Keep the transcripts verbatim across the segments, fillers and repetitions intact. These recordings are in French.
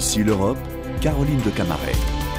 Ici l'Europe, Caroline de Camaret.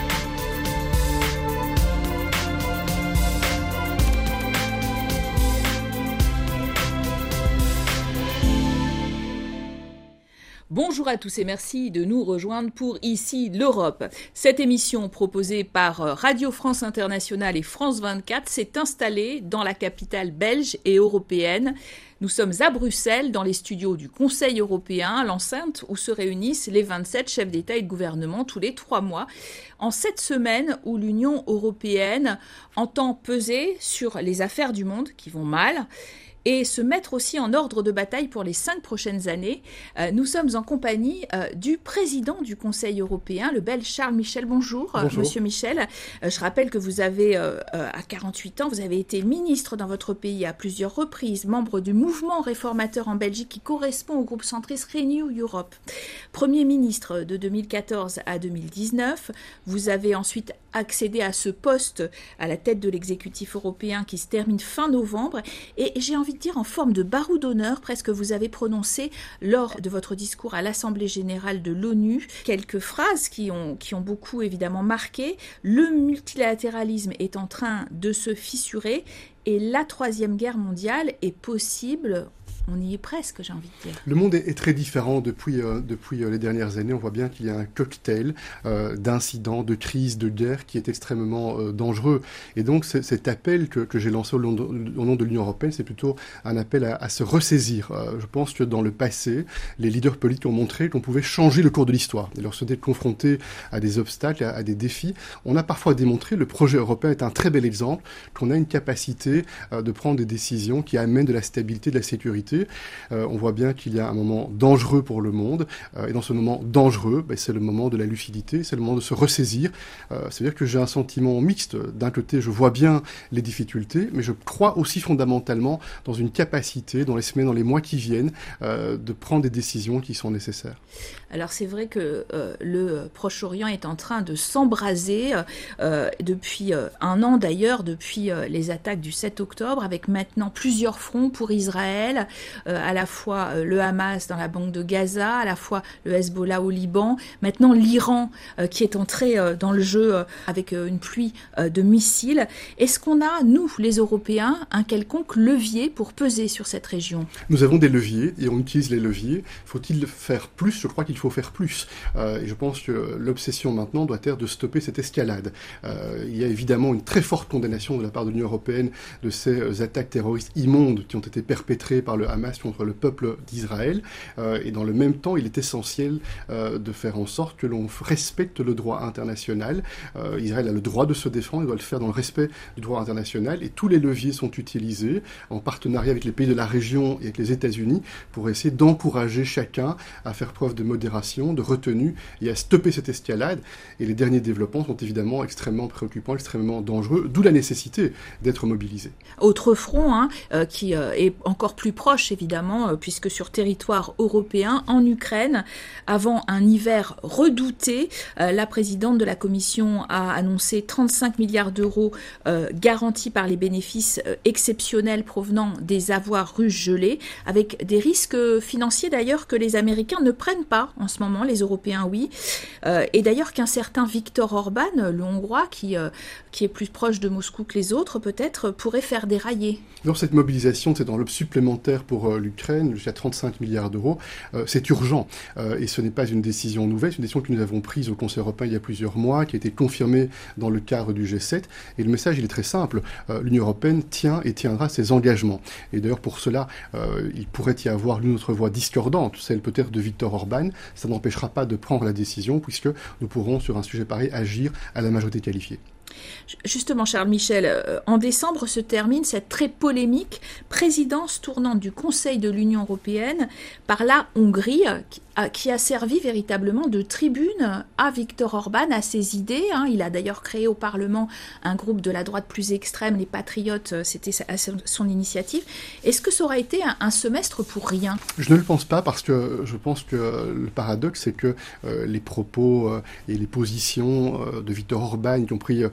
Bonjour à tous et merci de nous rejoindre pour Ici l'Europe. Cette émission proposée par Radio France Internationale et France vingt-quatre s'est installée dans la capitale belge et européenne. Nous sommes à Bruxelles, dans les studios du Conseil européen, l'enceinte où se réunissent les vingt-sept chefs d'État et de gouvernement tous les trois mois, en cette semaine où l'Union européenne entend peser sur les affaires du monde qui vont mal, et se mettre aussi en ordre de bataille pour les cinq prochaines années. Euh, nous sommes en compagnie euh, du président du Conseil européen, le Belge Charles Michel. Bonjour, Bonjour. Monsieur Michel. Euh, je rappelle que vous avez, euh, euh, à quarante-huit ans, vous avez été ministre dans votre pays à plusieurs reprises, membre du mouvement réformateur en Belgique qui correspond au groupe centriste Renew Europe. Premier ministre de deux mille quatorze à deux mille dix-neuf. Vous avez ensuite accédé à ce poste à la tête de l'exécutif européen qui se termine fin novembre. Et j'ai envie de dire en forme de barreau d'honneur, presque, vous avez prononcé lors de votre discours à l'Assemblée générale de l'ONU quelques phrases qui ont, qui ont beaucoup évidemment marqué. Le multilatéralisme est en train de se fissurer et la troisième guerre mondiale est possible. On y est presque, j'ai envie de dire. Le monde est, est très différent depuis, euh, depuis euh, les dernières années. On voit bien qu'il y a un cocktail euh, d'incidents, de crises, de guerres qui est extrêmement euh, dangereux. Et donc c- cet appel que, que j'ai lancé au, long de, au nom de l'Union européenne, c'est plutôt un appel à, à se ressaisir. Euh, je pense que dans le passé, les leaders politiques ont montré qu'on pouvait changer le cours de l'histoire. Et lorsqu'on est confronté à des obstacles, à, à des défis, on a parfois démontré, le projet européen est un très bel exemple, qu'on a une capacité euh, de prendre des décisions qui amènent de la stabilité, de la sécurité. Euh, on voit bien qu'il y a un moment dangereux pour le monde, euh, et dans ce moment dangereux, ben, c'est le moment de la lucidité, c'est le moment de se ressaisir. Euh, c'est-à-dire que j'ai un sentiment mixte. D'un côté, je vois bien les difficultés, mais je crois aussi fondamentalement dans une capacité, dans les semaines, dans les mois qui viennent, euh, de prendre des décisions qui sont nécessaires. Alors c'est vrai que euh, le Proche-Orient est en train de s'embraser euh, depuis euh, un an d'ailleurs, depuis euh, les attaques du sept octobre, avec maintenant plusieurs fronts pour Israël, euh, à la fois euh, le Hamas dans la bande de Gaza, à la fois le Hezbollah au Liban, maintenant l'Iran euh, qui est entré euh, dans le jeu euh, avec euh, une pluie euh, de missiles. Est-ce qu'on a, nous les Européens, un quelconque levier pour peser sur cette région ? Nous avons des leviers et on utilise les leviers. Faut-il faire plus ? Je crois qu'il faut faire plus. Euh, et je pense que l'obsession maintenant doit être de stopper cette escalade. Euh, il y a évidemment une très forte condamnation de la part de l'Union européenne de ces attaques terroristes immondes qui ont été perpétrées par le Hamas contre le peuple d'Israël. Euh, et dans le même temps, il est essentiel euh, de faire en sorte que l'on respecte le droit international. Euh, Israël a le droit de se défendre, il doit le faire dans le respect du droit international. Et tous les leviers sont utilisés en partenariat avec les pays de la région et avec les États-Unis pour essayer d'encourager chacun à faire preuve de modération, de retenue et à stopper cette escalade. Et les derniers développements sont évidemment extrêmement préoccupants, extrêmement dangereux, d'où la nécessité d'être mobilisé. Autre front hein, euh, qui euh, est encore plus proche évidemment, euh, puisque sur territoire européen, en Ukraine, avant un hiver redouté, euh, la présidente de la Commission a annoncé trente-cinq milliards d'euros euh, garantis par les bénéfices euh, exceptionnels provenant des avoirs russes gelés, avec des risques financiers d'ailleurs que les Américains ne prennent pas en ce moment, les Européens oui, euh, et d'ailleurs qu'un certain Viktor Orban, le Hongrois, qui, euh, qui est plus proche de Moscou que les autres, peut-être pourrait faire dérailler. Alors cette mobilisation, cette enveloppe supplémentaire pour euh, l'Ukraine, jusqu'à trente-cinq milliards d'euros, euh, c'est urgent. Euh, et ce n'est pas une décision nouvelle, c'est une décision que nous avons prise au Conseil européen il y a plusieurs mois, qui a été confirmée dans le cadre du G sept. Et le message, il est très simple. Euh, L'Union européenne tient et tiendra ses engagements. Et d'ailleurs, pour cela, euh, il pourrait y avoir une autre voix discordante, celle peut-être de Viktor Orban. Ça n'empêchera pas de prendre la décision, puisque nous pourrons, sur un sujet pareil, agir à la majorité qualifiée. Justement, Charles Michel, euh, en décembre se termine cette très polémique présidence tournante du Conseil de l'Union européenne par la Hongrie, qui a, qui a servi véritablement de tribune à Viktor Orban, à ses idées. Hein. Il a d'ailleurs créé au Parlement un groupe de la droite plus extrême, les Patriotes, c'était à son initiative. Est-ce que ça aurait été un, un semestre pour rien ? Je ne le pense pas, parce que je pense que le paradoxe, c'est que euh, les propos euh, et les positions euh, de Viktor Orban, qui ont pris euh,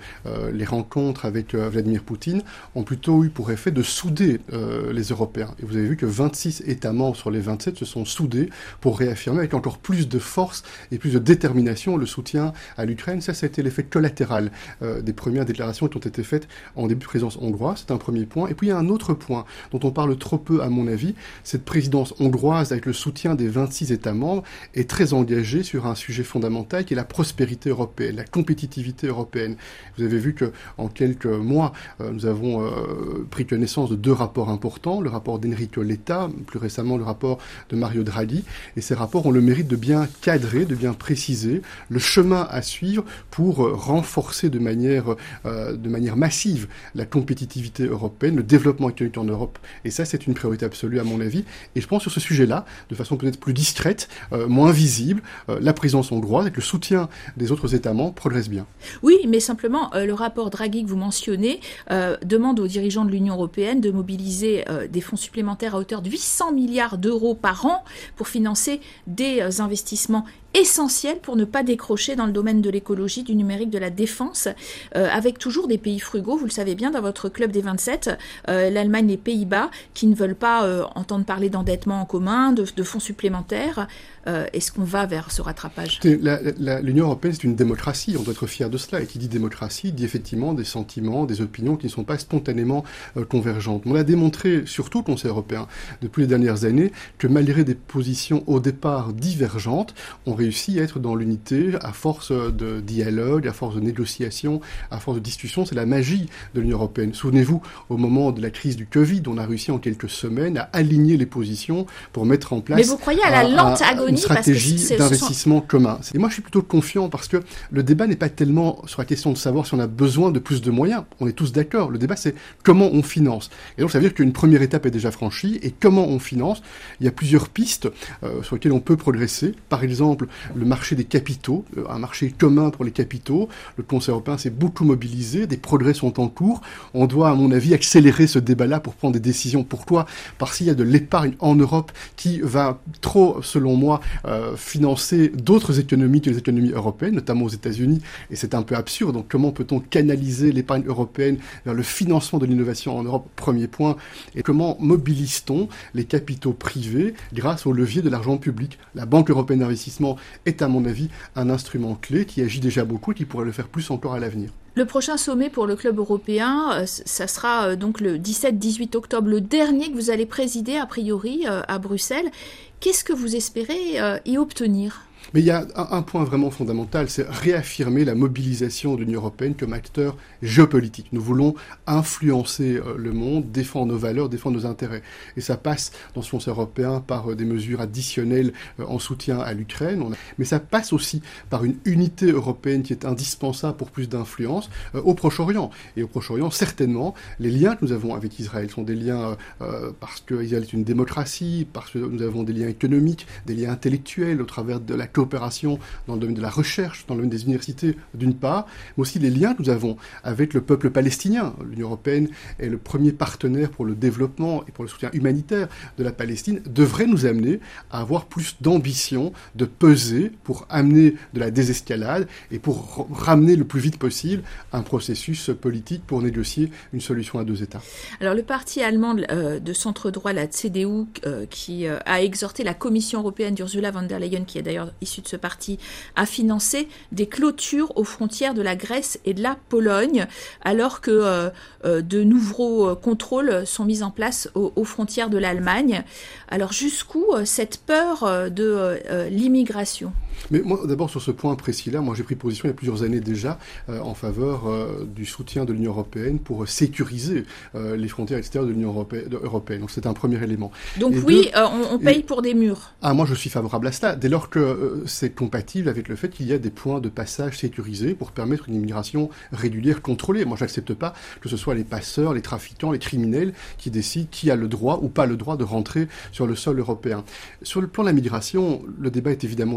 euh, les rencontres avec euh, Vladimir Poutine ont plutôt eu pour effet de souder euh, les Européens. Et vous avez vu que vingt-six États membres sur les vingt-sept se sont soudés pour réaffirmer avec encore plus de force et plus de détermination le soutien à l'Ukraine. Ça, ça a été l'effet collatéral euh, des premières déclarations qui ont été faites en début de présidence hongroise. C'est un premier point. Et puis il y a un autre point dont on parle trop peu, à mon avis. Cette présidence hongroise, avec le soutien des vingt-six États membres, est très engagée sur un sujet fondamental qui est la prospérité européenne, la compétitivité européenne. Vous avez vu qu'en quelques mois, euh, nous avons euh, pris connaissance de deux rapports importants, le rapport d'Enrico Letta, plus récemment le rapport de Mario Draghi, et ces rapports ont le mérite de bien cadrer, de bien préciser le chemin à suivre pour renforcer de manière, euh, de manière massive la compétitivité européenne, le développement économique en Europe. Et ça, c'est une priorité absolue à mon avis. Et je pense sur ce sujet-là, de façon peut-être plus discrète, euh, moins visible, euh, la présidence hongroise, avec le soutien des autres États membres, progresse bien. Oui, mais simplement, euh, le rapport Draghi que vous mentionnez euh, demande aux dirigeants de l'Union européenne de mobiliser euh, des fonds supplémentaires à hauteur de huit cents milliards d'euros par an pour financer des euh, investissements essentiel pour ne pas décrocher dans le domaine de l'écologie, du numérique, de la défense, euh, avec toujours des pays frugaux, vous le savez bien, dans votre club des vingt-sept, euh, l'Allemagne, les Pays-Bas, qui ne veulent pas euh, entendre parler d'endettement en commun, de, de fonds supplémentaires. Euh, est-ce qu'on va vers ce rattrapage ? la, la, L'Union européenne, c'est une démocratie, on doit être fier de cela. Et qui dit démocratie, dit effectivement des sentiments, des opinions qui ne sont pas spontanément euh, convergentes. On a démontré, surtout au Conseil européen, depuis les dernières années, que malgré des positions au départ divergentes, on réussi à être dans l'unité à force de dialogue, à force de négociation, à force de discussion. C'est la magie de l'Union européenne. Souvenez-vous, au moment de la crise du Covid, on a réussi en quelques semaines à aligner les positions pour mettre en place... Mais vous croyez à la lente agonie, une stratégie parce que d'investissement sont... commun. Et moi, je suis plutôt confiant parce que le débat n'est pas tellement sur la question de savoir si on a besoin de plus de moyens. On est tous d'accord. Le débat, c'est comment on finance. Et donc, ça veut dire qu'une première étape est déjà franchie. Et comment on finance ? Il y a plusieurs pistes euh, sur lesquelles on peut progresser. Par exemple, le marché des capitaux, euh, un marché commun pour les capitaux. Le Conseil européen s'est beaucoup mobilisé. Des progrès sont en cours. On doit, à mon avis, accélérer ce débat-là pour prendre des décisions. Pourquoi ? Parce qu'il y a de l'épargne en Europe qui va trop, selon moi, Euh, financer d'autres économies que les économies européennes, notamment aux États-Unis, et c'est un peu absurde. Donc comment peut-on canaliser l'épargne européenne vers le financement de l'innovation en Europe ? Premier point. Et comment mobilise-t-on les capitaux privés grâce au levier de l'argent public ? La Banque européenne d'investissement est, à mon avis, un instrument clé qui agit déjà beaucoup et qui pourrait le faire plus encore à l'avenir. Le prochain sommet pour le club européen, euh, ça sera euh, donc le dix-sept dix-huit octobre, le dernier que vous allez présider a priori euh, à Bruxelles. Qu'est-ce que vous espérez euh, y obtenir ? Mais il y a un, un point vraiment fondamental, c'est réaffirmer la mobilisation de l'Union européenne comme acteur géopolitique. Nous voulons influencer euh, le monde, défendre nos valeurs, défendre nos intérêts. Et ça passe dans ce Conseil européen par euh, des mesures additionnelles euh, en soutien à l'Ukraine. On a... Mais ça passe aussi par une unité européenne qui est indispensable pour plus d'influence euh, au Proche-Orient. Et au Proche-Orient, certainement, les liens que nous avons avec Israël sont des liens euh, parce qu'Israël est une démocratie, parce que nous avons des liens économiques, des liens intellectuels au travers de la coopération dans le domaine de la recherche, dans le domaine des universités d'une part, mais aussi les liens que nous avons avec le peuple palestinien. L'Union européenne est le premier partenaire pour le développement et pour le soutien humanitaire de la Palestine, devrait nous amener à avoir plus d'ambition, de peser pour amener de la désescalade et pour ramener le plus vite possible un processus politique pour négocier une solution à deux États. Alors le parti allemand euh, de centre-droit, la C D U, euh, qui euh, a exhorté la Commission européenne d'Ursula von der Leyen, qui est d'ailleurs issu de ce parti, a financé des clôtures aux frontières de la Grèce et de la Pologne, alors que euh, euh, de nouveaux euh, contrôles sont mis en place aux, aux frontières de l'Allemagne. Alors jusqu'où euh, cette peur euh, de euh, l'immigration ? Mais moi, d'abord, sur ce point précis-là, moi j'ai pris position il y a plusieurs années déjà euh, en faveur euh, du soutien de l'Union européenne pour sécuriser euh, les frontières extérieures de l'Union européenne. De, européenne. Donc c'est un premier élément. Donc et oui, deux, euh, on, on paye et, pour des murs. Ah, moi je suis favorable à cela, dès lors que euh, c'est compatible avec le fait qu'il y a des points de passage sécurisés pour permettre une immigration régulière, contrôlée. Moi j'accepte pas que ce soit les passeurs, les trafiquants, les criminels qui décident qui a le droit ou pas le droit de rentrer sur le sol européen. Sur le plan de la migration, le débat est évidemment difficile.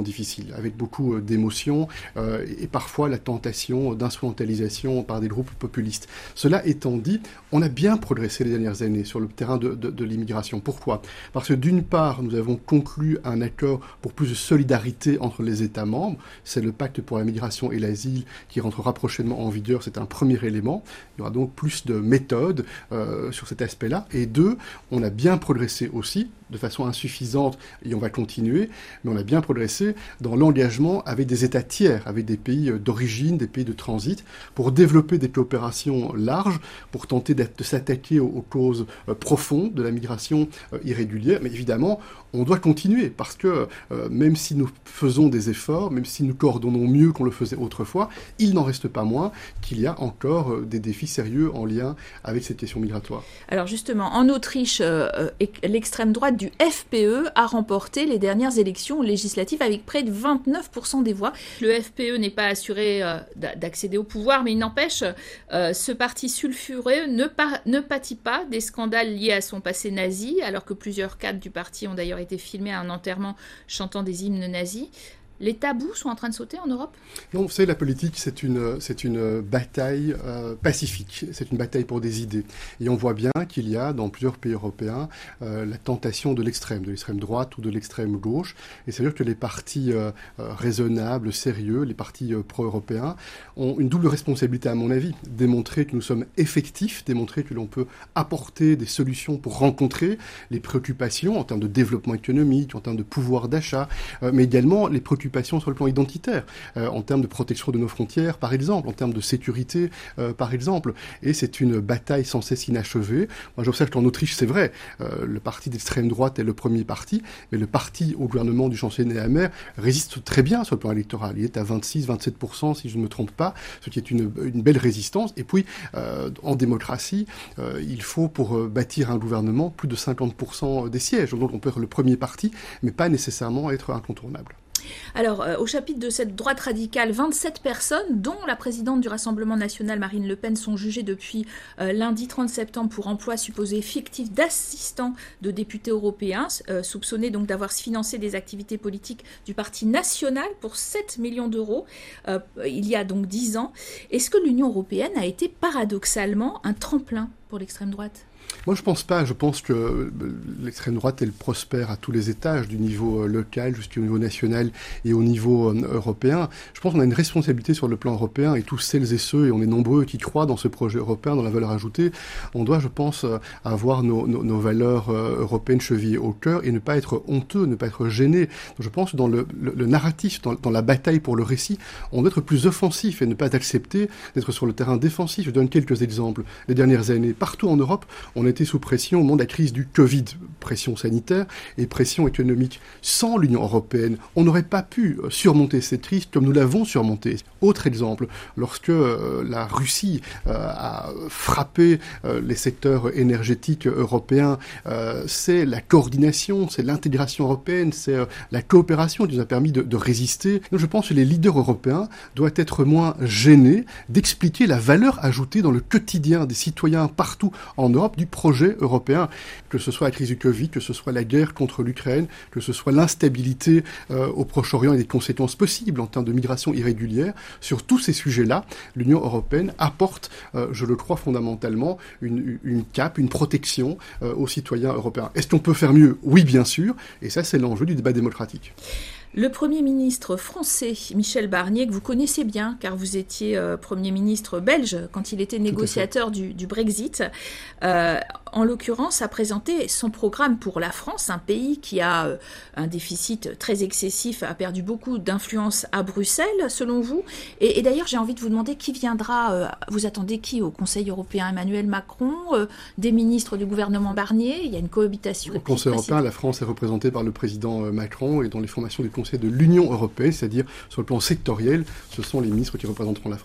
avec beaucoup d'émotion euh, et parfois la tentation d'instrumentalisation par des groupes populistes. Cela étant dit, on a bien progressé les dernières années sur le terrain de, de, de l'immigration. Pourquoi ? Parce que d'une part, nous avons conclu un accord pour plus de solidarité entre les États membres. C'est le pacte pour la migration et l'asile qui rentrera prochainement en vigueur. C'est un premier élément. Il y aura donc plus de méthodes euh, sur cet aspect-là. Et deux, on a bien progressé aussi, de façon insuffisante, et on va continuer, mais on a bien progressé dans l'engagement avec des États tiers, avec des pays d'origine, des pays de transit, pour développer des coopérations larges, pour tenter de s'attaquer aux, aux causes euh, profondes de la migration euh, irrégulière. Mais évidemment, on doit continuer, parce que euh, même si nous faisons des efforts, même si nous coordonnons mieux qu'on le faisait autrefois, il n'en reste pas moins qu'il y a encore euh, des défis sérieux en lien avec cette question migratoire. Alors justement, en Autriche, euh, l'extrême droite du F P E a remporté les dernières élections législatives avec près de vingt-neuf pour cent des voix. Le F P E n'est pas assuré euh, d'accéder au pouvoir, mais il n'empêche, euh, ce parti sulfureux ne, pa- ne pâtit pas des scandales liés à son passé nazi, alors que plusieurs cadres du parti ont d'ailleurs été filmés à un enterrement chantant des hymnes nazis. Les tabous sont en train de sauter en Europe ? Non, vous savez, la politique, c'est une, c'est une bataille euh, pacifique. C'est une bataille pour des idées. Et on voit bien qu'il y a, dans plusieurs pays européens, euh, la tentation de l'extrême, de l'extrême droite ou de l'extrême gauche. Et c'est-à-dire que les partis euh, raisonnables, sérieux, les partis euh, pro-européens, ont une double responsabilité, à mon avis. Démontrer que nous sommes effectifs, démontrer que l'on peut apporter des solutions pour rencontrer les préoccupations en termes de développement économique, en termes de pouvoir d'achat, euh, mais également les préoccupations sur le plan identitaire, euh, en termes de protection de nos frontières, par exemple, en termes de sécurité, euh, par exemple. Et c'est une bataille sans cesse inachevée. Moi, j'observe qu'en Autriche, c'est vrai, euh, le parti d'extrême droite est le premier parti, mais le parti au gouvernement du chancelier Nehammer résiste très bien sur le plan électoral. Il est à vingt-six à vingt-sept pour cent, si je ne me trompe pas, ce qui est une, une belle résistance. Et puis, euh, en démocratie, euh, il faut, pour euh, bâtir un gouvernement, plus de cinquante pour cent des sièges. Donc, on peut être le premier parti, mais pas nécessairement être incontournable. Alors, euh, au chapitre de cette droite radicale, vingt-sept personnes, dont la présidente du Rassemblement national, Marine Le Pen, sont jugées depuis euh, lundi trente septembre pour emploi supposé fictif d'assistants de députés européens, euh, soupçonnés donc d'avoir financé des activités politiques du Parti national pour sept millions d'euros, euh, il y a donc dix ans. Est-ce que l'Union européenne a été paradoxalement un tremplin pour l'extrême droite ? Moi, je pense pas. Je pense que l'extrême droite, elle prospère à tous les étages, du niveau local jusqu'au niveau national et au niveau européen. Je pense qu'on a une responsabilité sur le plan européen, et tous celles et ceux, et on est nombreux qui croient dans ce projet européen, dans la valeur ajoutée, on doit, je pense, avoir nos, nos, nos valeurs européennes chevillées au cœur et ne pas être honteux, ne pas être gêné. Donc, je pense que dans le, le, le narratif, dans, dans la bataille pour le récit, on doit être plus offensif et ne pas accepter d'être sur le terrain défensif. Je donne quelques exemples. Les dernières années, partout en Europe, on était sous pression au moment de la crise du Covid, pression sanitaire et pression économique. Sans l'Union européenne, on n'aurait pas pu surmonter cette crise comme nous l'avons surmontée. Autre exemple, lorsque euh, la Russie euh, a frappé euh, les secteurs énergétiques européens, euh, c'est la coordination, c'est l'intégration européenne, c'est euh, la coopération qui nous a permis de, de résister. Donc je pense que les leaders européens doivent être moins gênés d'expliquer la valeur ajoutée dans le quotidien des citoyens partout en Europe du projet européen, que ce soit la crise du Covid, que ce soit la guerre contre l'Ukraine, que ce soit l'instabilité euh, au Proche-Orient et des conséquences possibles en termes de migration irrégulière. Sur tous ces sujets-là, l'Union européenne apporte, euh, je le crois fondamentalement, une, une cape, une protection euh, aux citoyens européens. Est-ce qu'on peut faire mieux ? Oui, bien sûr, et ça, c'est l'enjeu du débat démocratique. Le Premier ministre français, Michel Barnier, que vous connaissez bien, car vous étiez euh, Premier ministre belge quand il était négociateur du, du Brexit, euh, en l'occurrence a présenté son programme pour la France, un pays qui a euh, un déficit très excessif, a perdu beaucoup d'influence à Bruxelles, selon vous. Et, et d'ailleurs, j'ai envie de vous demander qui viendra, euh, vous attendez qui au Conseil européen ? Emmanuel Macron, euh, des ministres du gouvernement Barnier, il y a une cohabitation. Au Conseil européen, la France est représentée par le président Macron, et dans les formations du Conseil de l'Union européenne, c'est-à-dire sur le plan sectoriel, ce sont les ministres qui représenteront la France.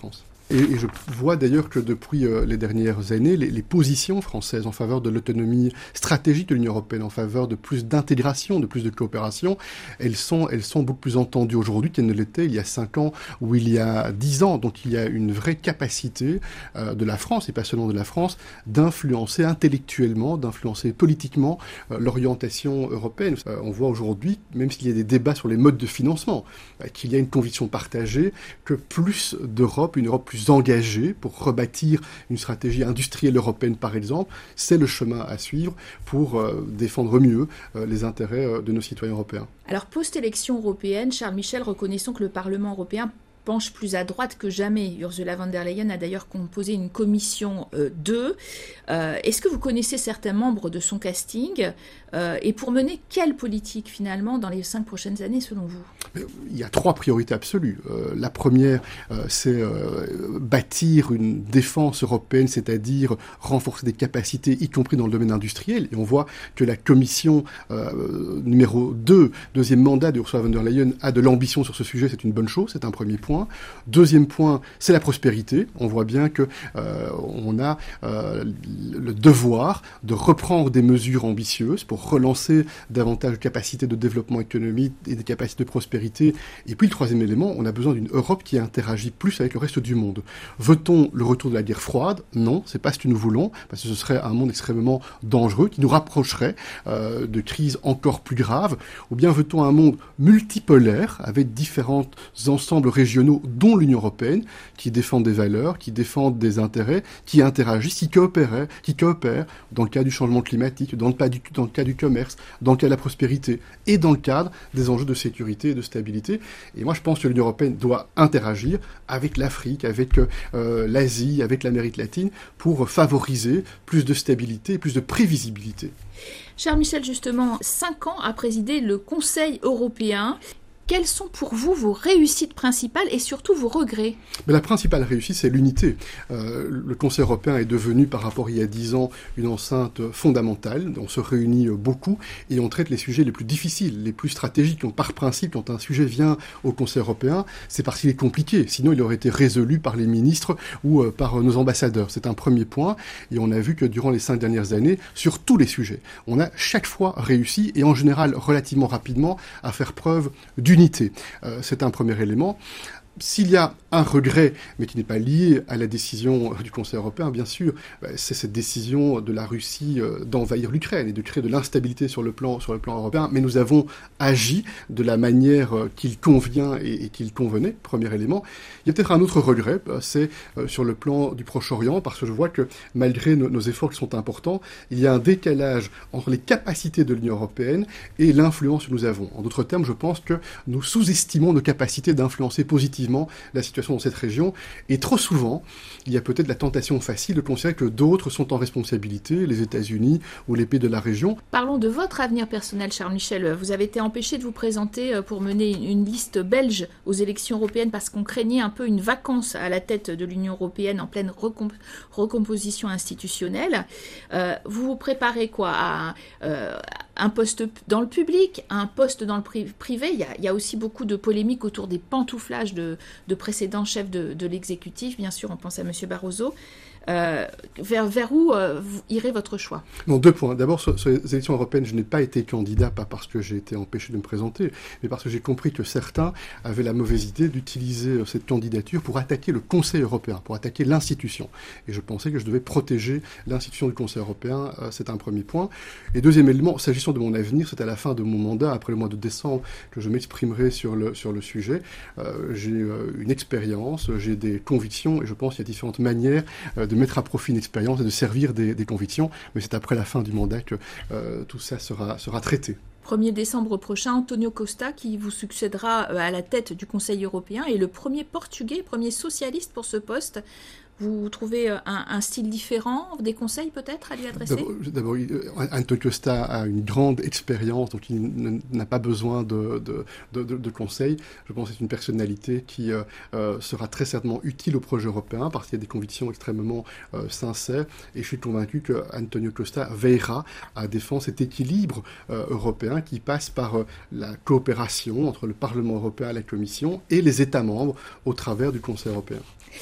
Et, et je vois d'ailleurs que depuis euh, les dernières années, les, les positions françaises en faveur de l'autonomie stratégique de l'Union européenne, en faveur de plus d'intégration, de plus de coopération, elles sont, elles sont beaucoup plus entendues aujourd'hui qu'elles ne l'étaient il y a cinq ans ou il y a dix ans. Donc il y a une vraie capacité euh, de la France, et pas seulement de la France, d'influencer intellectuellement, d'influencer politiquement euh, l'orientation européenne. Euh, on voit aujourd'hui, même s'il y a des débats sur les modes de financement, euh, qu'il y a une conviction partagée que plus d'Europe, une Europe plus engagée pour rebâtir une stratégie industrielle européenne par exemple, c'est le chemin à suivre pour euh, défendre mieux euh, les intérêts euh, de nos citoyens européens. Alors post-élection européenne, Charles Michel, reconnaissons que le Parlement européen penche plus à droite que jamais. Ursula von der Leyen a d'ailleurs composé une commission euh, deux. Euh, est-ce que vous connaissez certains membres de son casting euh, et pour mener quelle politique finalement dans les cinq prochaines années selon vous? Il y a trois priorités absolues. Euh, la première, euh, c'est euh, bâtir une défense européenne, c'est-à-dire renforcer des capacités, y compris dans le domaine industriel. Et on voit que la commission euh, numéro deux, deuxième mandat de Ursula von der Leyen, a de l'ambition sur ce sujet. C'est une bonne chose, c'est un premier point. Deuxième point, c'est la prospérité. On voit bien que euh, on a euh, le devoir de reprendre des mesures ambitieuses pour relancer davantage de capacités de développement économique et des capacités de prospérité. Et puis le troisième élément, on a besoin d'une Europe qui interagit plus avec le reste du monde. Veut-on le retour de la guerre froide? Non, c'est pas ce que nous voulons, parce que ce serait un monde extrêmement dangereux qui nous rapprocherait euh, de crises encore plus graves. Ou bien veut-on un monde multipolaire avec différents ensembles régionaux dont l'Union européenne, qui défendent des valeurs, qui défendent des intérêts, qui interagissent, qui coopèrent, qui coopèrent dans le cas du changement climatique, dans le cas du, dans le cas du commerce, dans le cas de la prospérité et dans le cadre des enjeux de sécurité et de stabilité. Et moi, je pense que l'Union européenne doit interagir avec l'Afrique, avec euh, l'Asie, avec l'Amérique latine pour favoriser plus de stabilité et plus de prévisibilité. Cher Michel, justement, cinq ans a présidé le Conseil européen. Quelles sont pour vous vos réussites principales et surtout vos regrets? Mais la principale réussite, c'est l'unité. Euh, le Conseil européen est devenu, par rapport à il y a dix ans, une enceinte fondamentale. On se réunit beaucoup et on traite les sujets les plus difficiles, les plus stratégiques. Donc, par principe, quand un sujet vient au Conseil européen, c'est parce qu'il est compliqué. Sinon, il aurait été résolu par les ministres ou euh, par nos ambassadeurs. C'est un premier point. Et on a vu que durant les cinq dernières années, sur tous les sujets, on a chaque fois réussi et en général relativement rapidement à faire preuve d'unité. Unité. Euh, c'est un premier élément. S'il y a un regret, mais qui n'est pas lié à la décision du Conseil européen, bien sûr, c'est cette décision de la Russie d'envahir l'Ukraine et de créer de l'instabilité sur le plan, sur le plan européen. Mais nous avons agi de la manière qu'il convient et, et qu'il convenait, premier élément. Il y a peut-être un autre regret, c'est sur le plan du Proche-Orient, parce que je vois que malgré nos, nos efforts qui sont importants, il y a un décalage entre les capacités de l'Union européenne et l'influence que nous avons. En d'autres termes, je pense que nous sous-estimons nos capacités d'influencer positivement la situation dans cette région. Et trop souvent, il y a peut-être la tentation facile de considérer que d'autres sont en responsabilité, les États-Unis ou les pays de la région. Parlons de votre avenir personnel, Charles Michel. Vous avez été empêché de vous présenter pour mener une liste belge aux élections européennes parce qu'on craignait un peu une vacance à la tête de l'Union européenne en pleine recomp- recomposition institutionnelle. Euh, vous vous préparez quoi à euh, un poste dans le public, un poste dans le pri- privé. Il y, a, il y a aussi beaucoup de polémiques autour des pantouflages de, de précédents chefs de, de l'exécutif. Bien sûr, on pense à M. Barroso. Euh, vers, vers où euh, vous irez votre choix? Non, deux points. D'abord, sur, sur les élections européennes, je n'ai pas été candidat, pas parce que j'ai été empêché de me présenter, mais parce que j'ai compris que certains avaient la mauvaise idée d'utiliser cette candidature pour attaquer le Conseil européen, pour attaquer l'institution. Et je pensais que je devais protéger l'institution du Conseil européen. Euh, c'est un premier point. Et deuxième élément, s'agissant de mon avenir, c'est à la fin de mon mandat, après le mois de décembre, que je m'exprimerai sur le, sur le sujet. Euh, j'ai euh, une expérience, j'ai des convictions, et je pense qu'il y a différentes manières euh, de de mettre à profit une expérience et de servir des, des convictions, mais c'est après la fin du mandat que euh, tout ça sera, sera traité. premier décembre prochain, Antonio Costa, qui vous succédera à la tête du Conseil européen, est le premier portugais, premier socialiste pour ce poste. Vous trouvez un, un style différent, des conseils peut-être à lui adresser? D'abord, d'abord Antonio Costa a une grande expérience, donc il n'a pas besoin de, de, de, de, de conseils. Je pense que c'est une personnalité qui euh, sera très certainement utile au projet européen parce qu'il y a des convictions extrêmement euh, sincères. Et je suis convaincu qu'Antonio Costa veillera à défendre cet équilibre euh, européen qui passe par euh, la coopération entre le Parlement européen, la Commission et les États membres au travers du Conseil européen.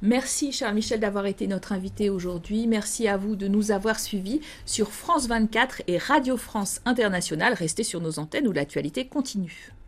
Merci Charles Michel d'avoir été notre invité aujourd'hui. Merci à vous de nous avoir suivis sur France vingt-quatre et Radio France Internationale. Restez sur nos antennes où l'actualité continue.